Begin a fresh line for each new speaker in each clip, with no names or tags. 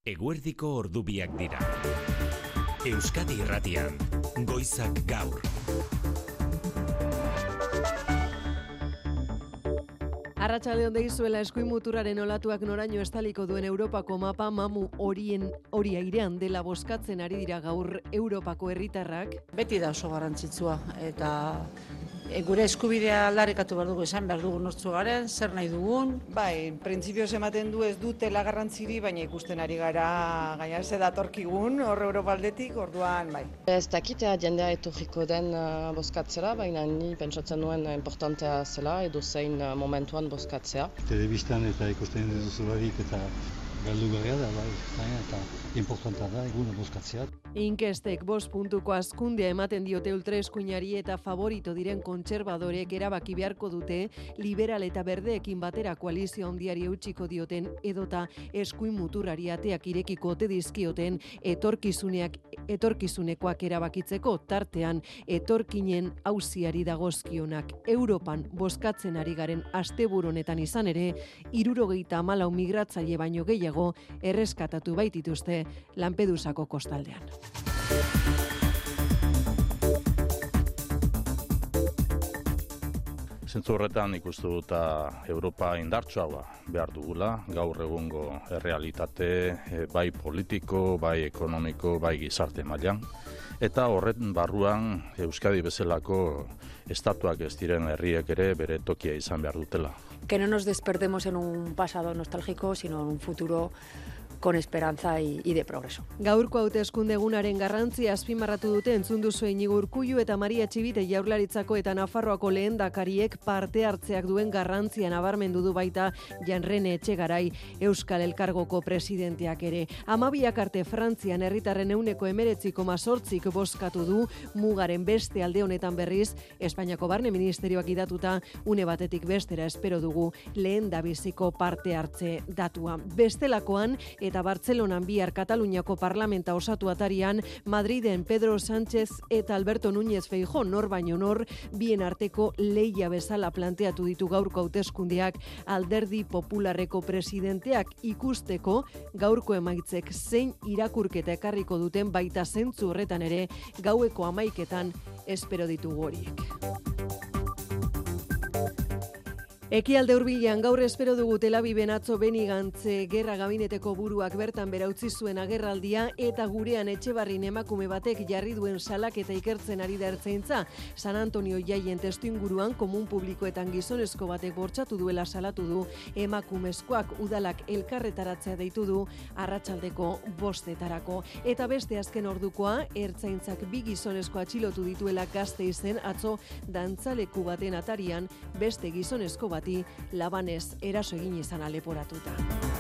Eguerdiko ordubiak dira. Euskadi Irratian, Goizak Gaur.
Arratsalde on deizuela, eskuin muturraren olatuak noraino estaliko duen Europako mapa mamu hori airean dela bozkatzen ari dira gaur Europako herritarrak.
Beti da oso garrantzitsua eta gure eskubidea aldarrikatu behar dugu, esan behar dugu nortzu garen, zer nahi dugun.
Bai, printzipioz ematen du ez dutela garrantziri, baina ikusten ari gara gaina ze datorkigun hor Europaldetik, orduan bai.
Ez dakitea jendea etorriko den bozkatzera, baina ni pentsatzen nuen importantea zela edo zein momentuan bozkatzea.
Telebistan eta ikusten duzularik eta galdu garria da, bai, eta importantea da eguna bozkatzea.
Inkestek 5 puntuko hazkundea ematen diote ultraeskuinari eta favorito diren kontserbadorek erabaki beharko dute liberal eta berdeekin batera koalizio handiari eutsiko dioten edota eskuin muturrari ateak irekiko ote dizkioten etorkizunekoak erabakitzeko tartean etorkinen auziari dagozkionak. Europan bozkatzen ari garen asteburu honetan izan ere 74 migratzaile baino gehiago erreskatatu baitituzte Lampedusako kostaldean.
Zentzu horretan ikustu dut Europa indartsuagoa behar dugula, gaur egungo errealitate bai politiko, bai ekonomiko, bai gizarte mailan. Eta horren barruan Euskadi bezalako estatuak ez diren herriek ere bere tokia izan behar dutela.
Que no nos despertemos en un pasado nostálgico, sino en un futuro con esperanza y de progreso.
Gaurko hauteskunde egunaren garrantzia azpimarratu dute entzun duzu Iñigo Urkullu eta Maria Txibite Jaurlaritzako eta Nafarroako lehendakariek parte hartzeak duen garrantzia nabarmendu du baita Janrene Etxegarai Euskal Elkargoko presidenteak ere. 12 arte Frantzian herritarren 19,8% bozkatu du, mugaren beste alde honetan berriz Espainiako Barne Ministerioak idatuta une batetik bestera espero dugu lehendabiziko parte hartze datua. Bestelakoan eta Bartzelonan bihar Kataluniako parlamenta osatu atarian, Madriden Pedro Sánchez eta Alberto Núñez Feijóo nor baino nor bien arteko lehia bezala planteatu ditu gaurko hauteskundeak Alderdi Popularreko presidenteak ikusteko gaurko emaitzek zein irakurketa ekarriko duten baita zentzu horretan ere gaueko 11etan espero ditugu horiek. Ekialde hurbilean gaur espero dugu Tel Aviven atzo Beni Gantz gerra gabineteko buruak bertan bera utzi zuen agerraldia eta gurean Etxebarrin emakume batek jarri duen salaketa ikertzen ari da ertzaintza. San Antonio jaien testuinguruan komun publikoetan gizonezko batek bortxatu duela salatu du emakumezkoak udalak elkarretaratzea deitu du arratsaldeko 5etarako. Eta beste azken ordukoa ertzaintzak 2 gizonezko atxilotu dituela Gasteizen atzo dantzaleku baten atarian beste gizonezko bati labanez eraso egin izan leporatuta.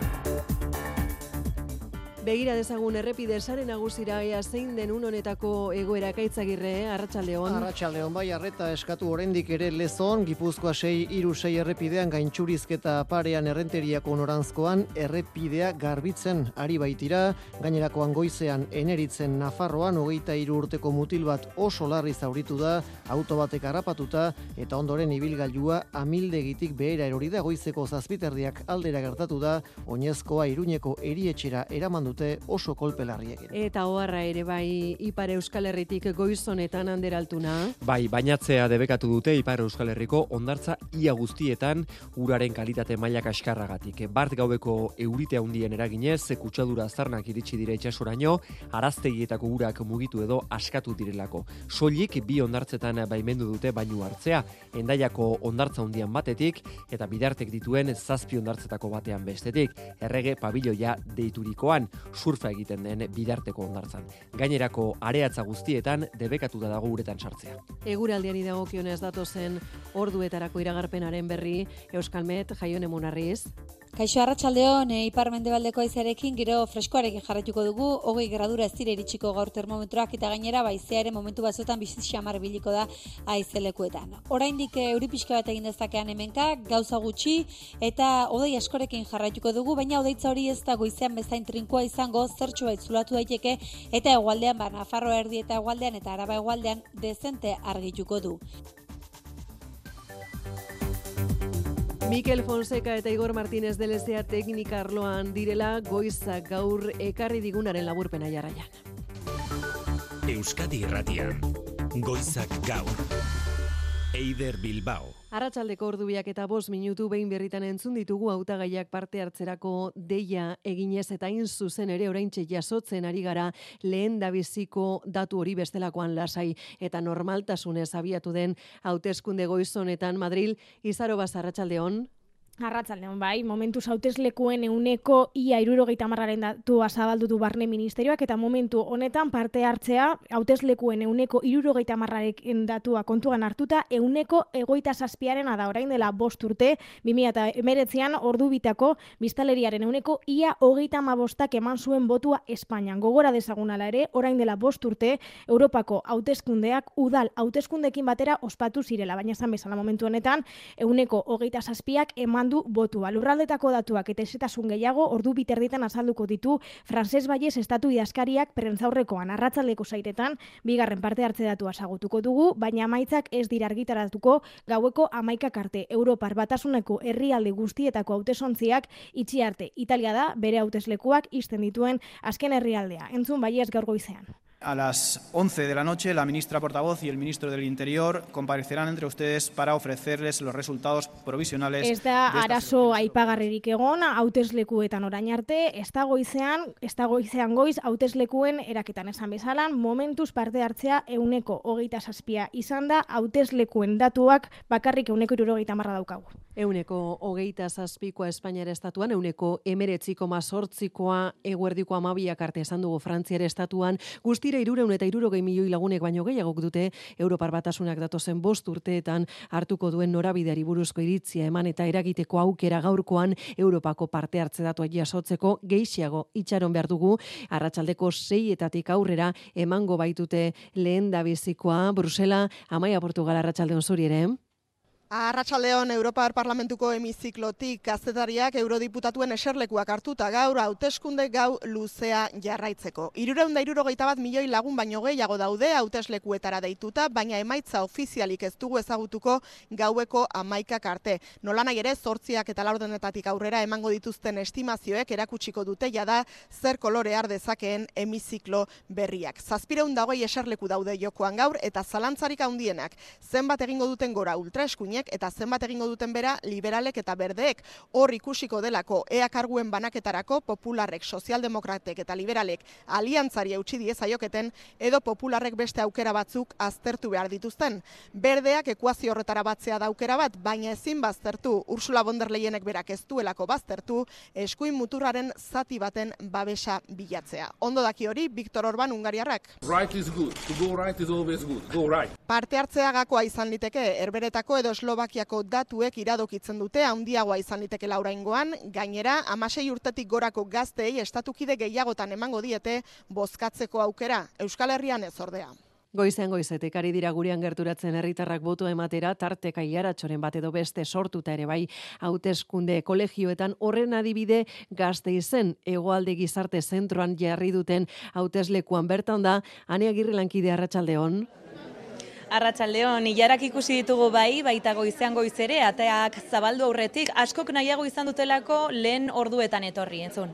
Begira dezagun errepide sare nagusira ea zein den un honetako egoera Ekaitzagirre, arratsaldeon.
Arratsaldeon, bai, arreta eskatu oraindik ere Lezon, Gipuzkoa 636 errepidean gaintxurizketa parean errenteriako noranzkoan errepidea garbitzen ari baitira, gainerakoan goizean Eneritzen Nafarroan 23 urteko mutil bat oso larri zauritu da, auto batek harrapatuta eta ondoren ibilgailua amildegitik behera erori da goizeko 7:00 aldera gertatu da, oinezkoa Iruñeko erietxera eraman dute oso kolpe larriekin.
Eta oharra ere bai Ipar Euskal Herritik goiz honetan Anderaltuna.
Bai, bainatzea debekatu dute Ipar Euskal Herriko hondartza ia guztietan uraren kalitate maila kaskarragatik. Bart gaueko eurite handien eraginez, kutsadura aztarnak iritsi dira itsasoraino, araztegietako urak mugitu edo askatu direlako. Soilik 2 hondartzetan baimendu dute bainu hartzea, Hendaiako hondartza handian batetik eta Bidartek dituen 7 hondartzetako batean bestetik. Errege pabiloia deiturikoan surfa egiten den Bidarteko hondartzan. Gainerako areatza guztietan debekatuta dago uretan sartzea.
Eguraldiari dagokionez datozen orduetarako iragarpenaren berri Euskalmet Jaione Munarriz.
Kaixo, arratsaldeon, ipar-mendebaldeko haizearekin gero freskoarekin jarraituko dugu, 20 gradura ez dira iritsiko gaur termometroak eta gainera baizea ere momentu batzuetan bizi xamar biliko da haizelekuetan. Oraindik euri pixka bat egin dezakean hemenka, gauza gutxi eta hodei askorekin jarraituko dugu, baina hodeitza hori ez da goizean bezain trinkoa izango, zertxo bait zulatu daiteke eta hegoaldean Nafarroa erdi eta hegoaldean eta Araba hegoaldean dezente argituko du.
Mikel Fonseca eta Igor Martínez de Lezea teknika arloan direla goizak gaur ekarri digunaren laburpena jarraian.
Euskadi Irratian, goizak gaur. Eider Bilbao.
Arratsaldeko ordubiak eta 5 minutu behin berritan entzun ditugu hautagaiak parte hartzerako deia eginez eta hain zuzen ere oraintxe jasotzen ari gara lehendabiziko datu hori bestelakoan lasai eta normaltasunez abiatu den hauteskunde goiz honetan Madril. Izarobaz, arratsaldeon.
Arratsaldeon, bai, momentuz hauteslekuen ehuneko ia 70%aren datua zabaldu du Barne Ministerioak eta momentu honetan parte hartzea hauteslekuen ehuneko 70%aren datua kontuan hartuta ehuneko 27%rena da orain dela 5 urte 2019an ordubitako biztanleriaren ehuneko ia 35%ak eman zuen botua Espainian. Gogora dezagunala ere, orain dela 5 urte Europako hauteskundeak udal hauteskundeekin batera ospatu zirela, baina esan bezala momentu honetan ehuneko 27ak eman du botua. Lurraldetako datuak eta ezetasun gehiago ordu biterditan azalduko ditu Francesc Bayes estatu idazkariak prentzaurrekoan arratsaldeko sairetan bigarren parte hartze datua ezagutuko dugu, baina emaitzak ez dira argitaratuko gaueko 11 arte. Europar Batasuneko herrialde guztietako hautesontziak itxi arte. Italia da bere hauteslekuak ixten dituen azken herrialdea. Entzun Bayes gaur goizean.
A las 11 de la noche, la ministra portavoz y el ministro del Interior comparecerán entre ustedes para ofrecerles los resultados provisionales.
Ez da arazo aipagarririk egon hauteslekuetan orain arte, ez da goizean goiz hauteslekuen eraketan esan bezalan, momentuz parte hartzea ehuneko 27 izan da, hauteslekuen datuak bakarrik ehuneko 70% daukagu.
Ehuneko 27koa Espainiar estatuan, ehuneko 19,8koa eguerdiko 12ak arte esan dugu Frantziar estatuan, guztira 360 milioi lagunek baino gehiagok dute Europar Batasunak datozen 5 urteetan hartuko duen norabideari buruzko iritzia eman eta eragiteko aukera gaurkoan Europako parte hartze datuak jasotzeko geixiago itxaron behar dugu. Arratsaldeko 6etatik aurrera emango baitute lehendabizikoa. Brusela, Amaia Portugal, arratsaldeon zuri ere.
Arratsaldeon, Europar Parlamentuko hemiziklotik kazetariak eurodiputatuen eserlekuak hartuta gaur hauteskunde gau luzea jarraitzeko. 371 milioi lagun baino gehiago daude hauteslekuetara deituta, baina emaitza ofizialik ez dugu ezagutuko gaueko 11ak arte. Nolanahi ere 8ak eta 4 aurrera emango dituzten estimazioek erakutsiko dute jada zer kolore har dezakeen hemiziklo berriak. 720 eserleku daude jokoan gaur eta zalantzarik handienak zenbat egingo duten gora ultraeskuinek eta zenbat egingo duten bera liberalek eta berdeek. Hor ikusiko delako ea karguen banaketarako popularrek, sozialdemokratek eta liberalek aliantzari eutsi diezaioketen edo popularrek beste aukera batzuk aztertu behar dituzten. Berdeak ekuazio horretara batzea da aukera bat, baina ezin baztertu Ursula von der Leyenek berak ez duelako baztertu eskuin muturraren zati baten babesa bilatzea. Ondo daki hori Viktor Orban hungariarrak.
Right is good. To go right is always good. Go right.
Parte hartzea gakoa izan liteke, Herberetako edo Eslovakiako datuek iradokitzen dute handiagoa izan liteke oraingoan, gainera 16 urtetik gorako gazteei estatukide gehiagotan emango diete bozkatzeko aukera, Euskal Herrian ez ordea.
Goizean goizetek ari dira gurean gerturatzen herritarrak botoa ematera, tarteka Iaratxoren bat edo beste sortuta ere bai hauteskunde kolegioetan. Horren adibide Gasteizen Hegoalde Gizarte Zentroan jarri duten hauteslekuan bertan da. Ane Agirre lankide, arratsaldeon.
Arratsaldeon, ilarak ikusi ditugu baita goizean goizere, ateak zabaldu aurretik, askok nahiago izan dutelako lehen orduetan etorri, entzun.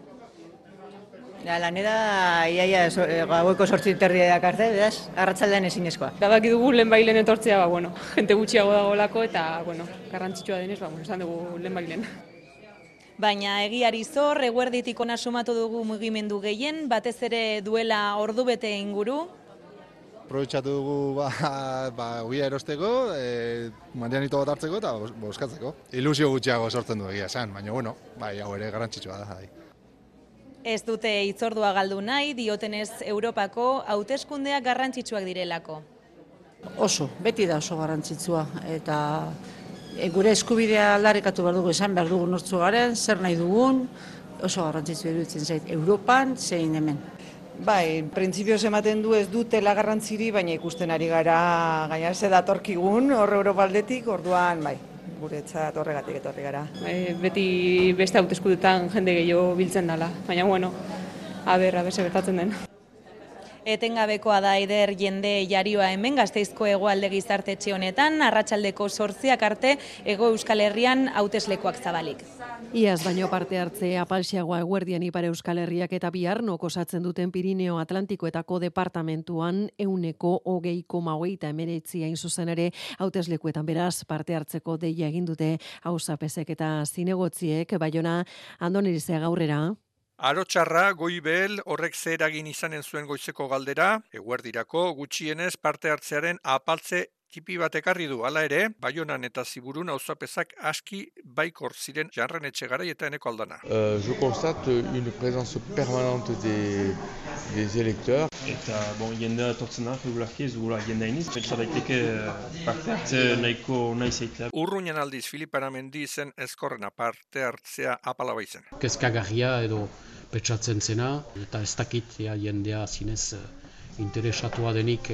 Lanera iaia gaueko 8:30 dakarte, beraz, arratsaldean ezinezkoa.
Badaki dugu lehen etortzea, jente gutxiago dagoelako eta, garrantzitsua denez, esan dugu lehen.
Baina egiari zor, eguerditik ona sumatu dugu mugimendu gehien, batez ere duela ordubete inguru.
Aprobetxatu dugu uia erosteko, mandianito bat hartzeko eta bozkatzeko. Ilusio gutxiago sortzen du egia esan, baina hau ere garrantzitsua da.
Ez dute hitzordua galdu nahi, diotenez Europako hauteskundeak garrantzitsuak direlako.
Oso, beti da oso garrantzitsua, eta gure eskubidea aldarrikatu behar dugu, esan behar dugu nortzu garen, zer nahi dugun, oso garrantzitsua iruditzen zait, Europan zein hemen.
Bai, printzipioz ematen du ez dutela garrantziri, baina ikusten ari gara gaina ze datorkigun Europa aldetik, orduan bai, guretzat horregatik etorri gara.
Beti beste hauteskundetan jende gehiago biltzen dela, baina a ber, ze gertatzen den.
Etengabekoa da Eider jende jarioa hemen Gasteizko hegoalde gizartetxe honetan, arratsaldeko 8 arte Hego Euskal Herrian hauteslekuak zabalik.
Iaz baino parte hartze apalxiagoa eguerdian Ipar Euskal Herriak eta Biarnok osatzen duten Pirineo Atlantikoetako departamentuan 20,29 hain zuzen ere hauteslekuetan beraz parte hartzeko deia egin dute auzapezek eta zinegotziek. Baiona, Andoni Irizea gaurrera.
Arotxarra, Goibel, horrek zer eragin izanen zuen goizeko galdera, eguerdirako gutxienez parte hartzearen apaltze tipi bat ekarri du. Hala ere, Baionan eta Ziburun auzapezak aski baikor ziren Janren Etxegarai eta Eneko Aldana.
Je constate une présence permanente des électeurs.
Eta, jendea etortzen da, regularki ez dugula jendea iniz. Pentsa daiteke parte hartze nahiko nahi zeitea.
Urruñan aldiz Filip Aramendi zen ezkorrena parte hartzea apala baizen.
Kezkagarria edo petsatzen zena, eta ez dakit jendea zinez interesatua denik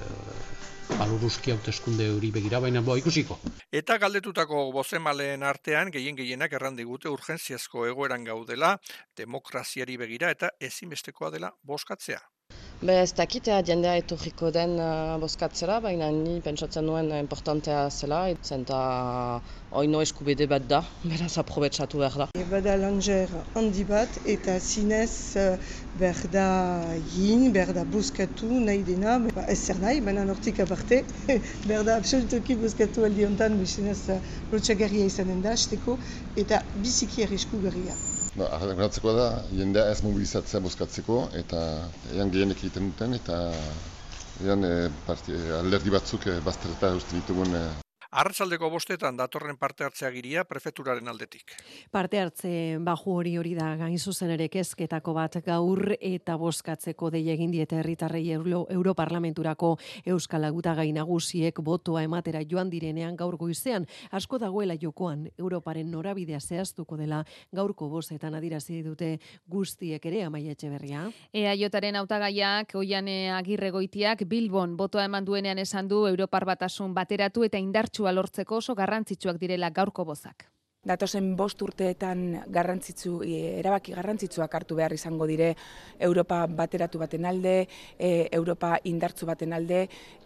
baluruzki hauteskunde hori begira, baina ikusiko.
Eta galdetutako bozemaleen artean gehienak errandigute urgentziazko egoeran gaudela, demokraziari begira eta ezinbestekoa dela bozkatzea.
Ez dakitea jendea etorriko den bozkatzera, baina ni pentsatzen nuen importantea zela, zenta oino eskubide bat da, beraz aprobetsatu behar da.
Bada langer handi bat eta zinez behar da egin, behar da bozkatu nahi dena, ez zer nahi, baina nortik aparte, behar da absolutoki bozkatu aldi honetan, zinez lotxagarria izanen da, esteko, eta biziki arrisku garria.
Arratzeko da, jendea ez mobilizatzea bozkatzeko, eta ean gehienek egiten duten, eta ean alderdi batzuk bazterreta uste ditugun.
Arratsaldeko 5 datorren parte hartzeagiria prefeturaren aldetik.
Parte hartze baju hori da gain zuzen ere kezketako bat gaur eta bozkatzeko deia egin diete herritarrei Europarlamenturako Euskal Hautagai nagusiek botoa ematera joan direnean gaur goizean. Asko dagoela jokoan Europaren norabidea zehaztuko dela gaurko bozetan adierazi dute guztiek ere. Amaia Etxeberria.
EAJaren hautagaiak Oiane Agirregoitiak Bilbon botoa eman duenean esan du Europar Batasun bateratu eta indartsu lortzeko oso garrantzitsuak direla gaurko bozak.
Datozen 5 urteetan erabaki garrantzitsuak hartu behar izango dire Europa bateratu baten alde, Europa indartsu baten alde,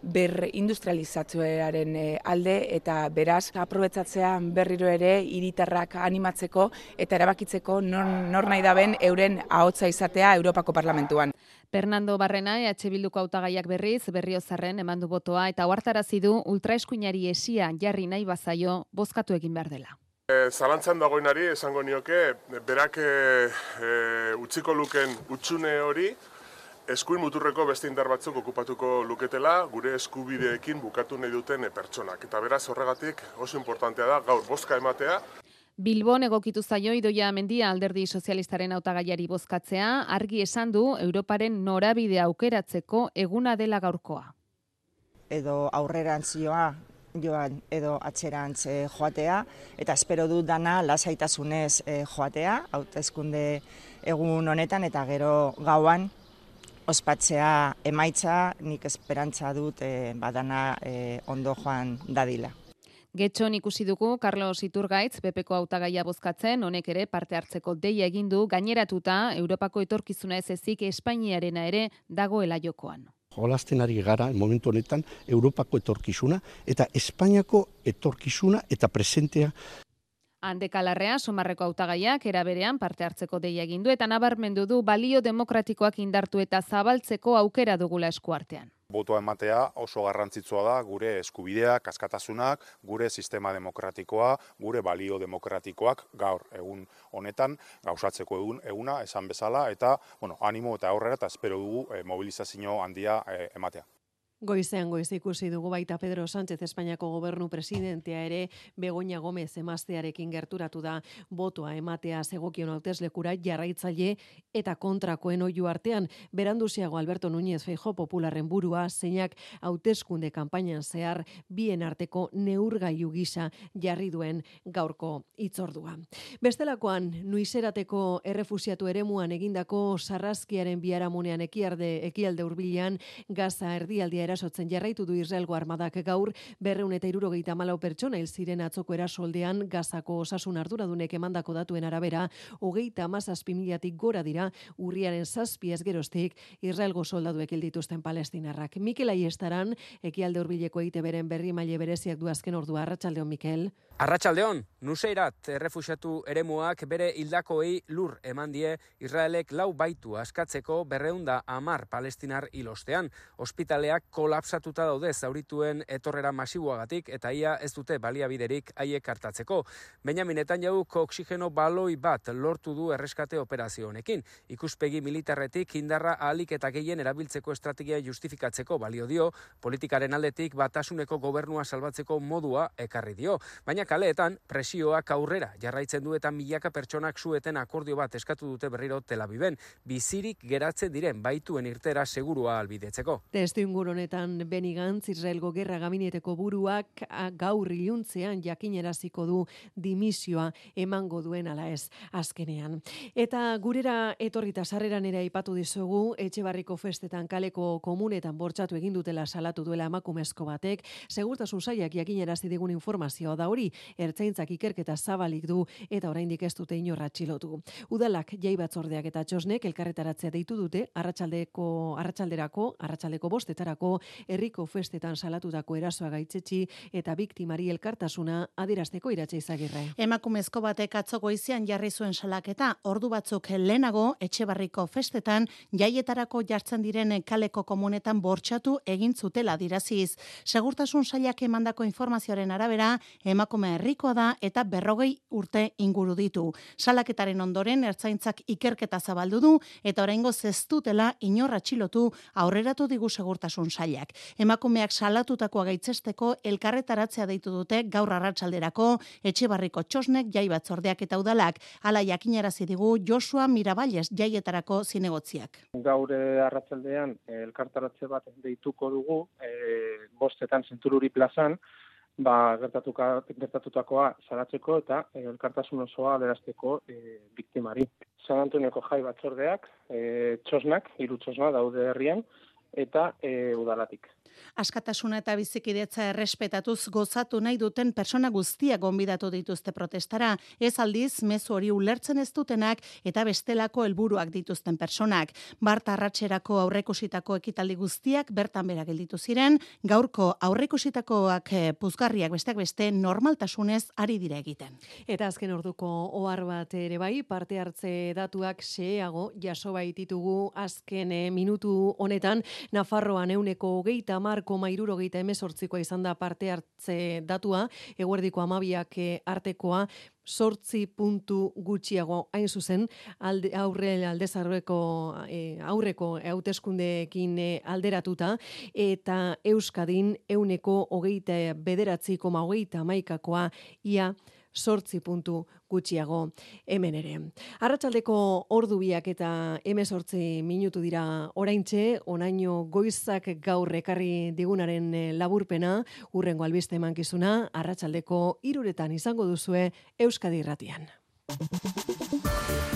berrindustrializazioaren alde eta beraz aprobetxatzea berriro ere hiritarrak animatzeko eta erabakitzeko nor nahi daben euren ahotsa izatea Europako Parlamentuan.
Fernando Barrena, EH Bilduko hautagaiak Berriozarren emandu botoa eta ohartarazi du ultraeskuinari esia jarri nahi bazaio bozkatu egin behar dela.
Zalantzan dagoenari esango nioke, berak utziko luken utxune hori, eskuin muturreko beste indar batzuk okupatuko luketela, gure eskubideekin bukatu nahi duten pertsonak. Eta beraz horregatik oso importantea da gaur bozka ematea.
Bilbon egokitu zaio Idoia Mendia Alderdi Sozialistaren hautagaiari bozkatzea, argi esan du Europaren norabidea aukeratzeko eguna dela gaurkoa.
Edo aurrerantzioa joan edo atzerantz joatea, eta espero du dana lasaitasunez joatea, hauteskunde egun honetan, eta gero gauan ospatzea emaitza, nik esperantza dut badana ondo joan dadila.
Getxon ikusi dugu Carlos Iturgaitz PPko hautagaia bozkatzen, honek ere parte hartzeko deia egin du, gaineratuta Europako etorkizuna ez ezik Espainiarena ere dagoela jokoan.
Jolasten ari gara, momentu honetan, Europako etorkizuna eta Espainiako etorkizuna eta presentea.
Hande Kalarrea, Somarreko hautagaiak eraberean parte hartzeko deia egin du eta nabarmendu du balio demokratikoak indartu eta zabaltzeko aukera dugula eskuartean.
Botoa ematea oso garrantzitsua da gure eskubideak, askatasunak, gure sistema demokratikoa, gure balio demokratikoak gaur egun honetan gauzatzeko eguna esan bezala eta animo eta aurrera eta espero dugu mobilizazio handia ematea.
Goizean goiz ikusi dugu baita Pedro Sánchez Espainiako gobernu presidentea ere Begoña Gómez emaztearekin gerturatu da botoa ematea zegokion hauteslekura jarraitzaile eta kontrakoen oihu artean. Beranduziago Alberto Núñez Feijóo Popularren burua zeinak hauteskunde kanpainan zehar bien arteko neurgailu gisa jarri duen gaurko hitzordua. Bestelakoan Nuizerateko errefuxiatu eremuan egindako sarraskiaren biharamunean ekialde hurbilean Gaza erdialdea erasotzen jarraitu du Israelgo armadak gaur 274 pertsona hil ziren atzoko erasoldean Gazako osasun arduradunek emandako datuen arabera 37.000tik gora dira urriaren 7 ez geroztik Israelgo soldaduek hil dituzten palestinarrak. Mikel Aiestaran, Ekialde Hurbileko EITBren berri maile bereziak du azken ordua. Arratsaldeon, Mikel.
Arratsaldeon, Nuseirat errefuxiatu eremuak bere hildakoei lur eman die Israelek 4 baitu askatzeko 210 palestinar hilostean. Ospitaleak kolapsatuta daude zaurituen etorrera masiboagatik eta ia ez dute baliabiderik haiek hartatzeko. Benjamin Netanyahuk oxigeno baloi bat lortu du erreskate operazio honekin. Ikuspegi militarretik indarra ahalik eta gehien erabiltzeko estrategia justifikatzeko balio dio, politikaren aldetik batasuneko gobernua salbatzeko modua ekarri dio. Baina kaleetan presioak aurrera jarraitzen du eta milaka pertsonak sueten akordio bat eskatu dute berriro Tel Aviven, bizirik geratzen diren baituen irtera segurua albidetzeko.
Testuinguru honetan Benny Gantz, Israelgo gerra gabineteko buruak gaur iluntzean jakineraziko du dimisioa emango duen ala ez azkenean. Eta gurera etorrita sarreran ere aipatu dizugu, Etxebarriko festetan kaleko komunetan bortxatu egin dutela salatu duela emakumezko batek, segurtasun sailak jakinerazi digun informazioa da hori, ertzaintzak ikerketa zabalik du eta oraindik ez dute inor atxilotu. Udalak jai batzordeak eta txosnek elkarretaratzea deitu dute arratsaldeko 5:00 herriko festetan salatutako erasoa gaitzetsi eta biktimari elkartasuna adierazteko Iratxe Izagirre.
Emakumezko batek atzo goizean jarri zuen salaketa, ordu batzuk lehenago Etxebarriko festetan jaietarako jartzen diren kaleko komunetan bortxatu egin zutela adiraziz. Segurtasun sailak emandako informazioaren arabera, emakume herrikoa da eta 40 urte inguru ditu. Salaketaren ondoren ertzaintzak ikerketa zabaldu du eta oraingoz ez dutela inor atxilotu aurreratu digu segurtasun sailak. Emakumeak salatutakoa gaitzesteko elkarretaratzea deitu dute gaur arratsalderako Etxebarriko txosnek jai batzordeak eta udalak. Hala jakinarazi digu Josua Miraballes jaietarako zinegotziak.
Gaur arratsaldean elkartaratze bat deituko dugu 5:00 Zentururi plazan, gertatutakoa salatzeko eta elkartasun osoa adierazteko biktimari. San Antonioko jai batzordeak, txosnak, 3 txosna daude herrian, eta udalatik.
Askatasuna eta bizikidetza errespetatuz gozatu nahi duten persona guztiak gonbidatu dituzte protestara, ez aldiz mezu hori ulertzen ez dutenak eta bestelako helburuak dituzten personak. Bart arratsarako aurreikusitako ekitaldi guztiak bertan behera gelditu ziren, gaurko aurreikusitakoak puzgarriak besteak beste normaltasunez ari dira egiten.
Eta azken orduko ohar bat ere bai, parte hartze datuak xeheago jaso baititugu azken minutu honetan, Nafarroan 30,78 izan da parte hartze datua, eguerdiko 12ak artekoa, 8 puntu gutxiago hain zuzen, aurreko hauteskundeekin alderatuta, eta Euskadin 29,38koa ia 8 puntu gutxiago hemen ere. Arratsaldeko ordu 2 eta 18 minutu dira oraintxe, onaino goizak gaur ekarri digunaren laburpena, hurrengo albiste emankizuna, arratsaldeko 3 izango duzue Euskadi Irratian.